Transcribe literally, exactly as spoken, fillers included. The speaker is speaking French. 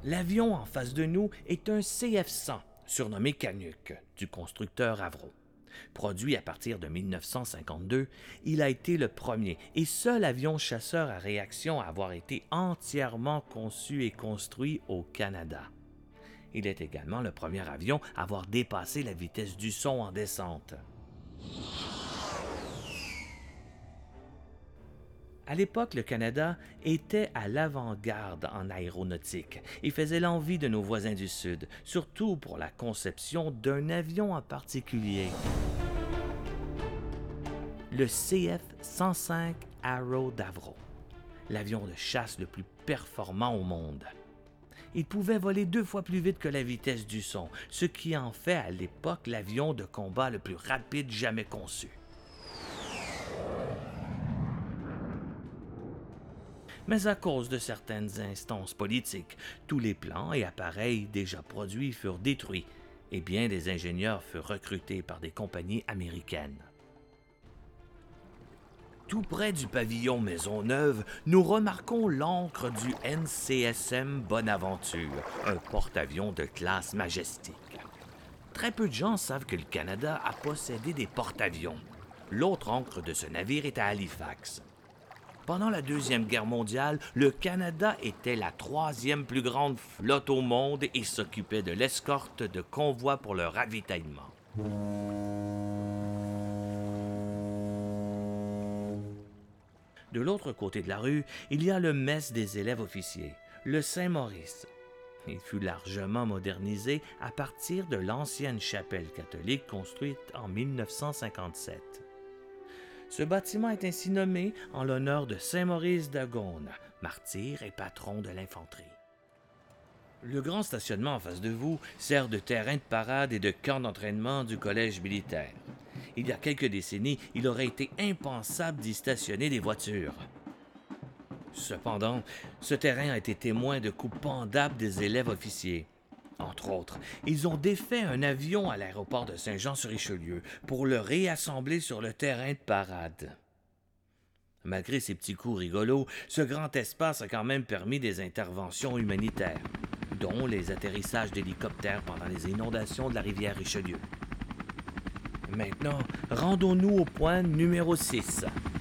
L'avion en face de nous est un C F cent, surnommé Canuck, du constructeur Avro. Produit à partir de mille neuf cent cinquante-deux, il a été le premier et seul avion chasseur à réaction à avoir été entièrement conçu et construit au Canada. Il est également le premier avion à avoir dépassé la vitesse du son en descente. À l'époque, le Canada était à l'avant-garde en aéronautique et faisait l'envie de nos voisins du Sud, surtout pour la conception d'un avion en particulier. Le C F cent cinq Arrow d'Avro, l'avion de chasse le plus performant au monde. Il pouvait voler deux fois plus vite que la vitesse du son, ce qui en fait à l'époque l'avion de combat le plus rapide jamais conçu. Mais à cause de certaines instances politiques, tous les plans et appareils déjà produits furent détruits et bien des ingénieurs furent recrutés par des compagnies américaines. Tout près du pavillon Maisonneuve, nous remarquons l'ancre du N C S M Bonaventure, un porte-avions de classe Majestic. Très peu de gens savent que le Canada a possédé des porte-avions. L'autre ancre de ce navire est à Halifax. Pendant la Deuxième Guerre mondiale, le Canada était la troisième plus grande flotte au monde et s'occupait de l'escorte de convois pour le ravitaillement. De l'autre côté de la rue, il y a le mess des élèves officiers, le Saint-Maurice. Il fut largement modernisé à partir de l'ancienne chapelle catholique construite en mille neuf cent cinquante-sept. Ce bâtiment est ainsi nommé en l'honneur de Saint-Maurice de Gaunes, martyr et patron de l'infanterie. Le grand stationnement en face de vous sert de terrain de parade et de camp d'entraînement du collège militaire. Il y a quelques décennies, il aurait été impensable d'y stationner des voitures. Cependant, ce terrain a été témoin de coups pendables des élèves officiers. Entre autres, ils ont défait un avion à l'aéroport de Saint-Jean-sur-Richelieu pour le réassembler sur le terrain de parade. Malgré ces petits coups rigolos, ce grand espace a quand même permis des interventions humanitaires, dont les atterrissages d'hélicoptères pendant les inondations de la rivière Richelieu. Maintenant, rendons-nous au point numéro six.